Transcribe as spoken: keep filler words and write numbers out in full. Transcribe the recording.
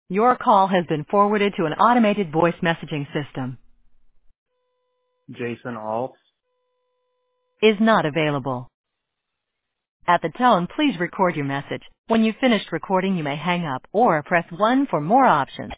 Your call has been forwarded to an automated voice messaging system. Jason Alts. Is not available. At the tone, please record your message. When you've finished recording, you may hang up or press one for more options.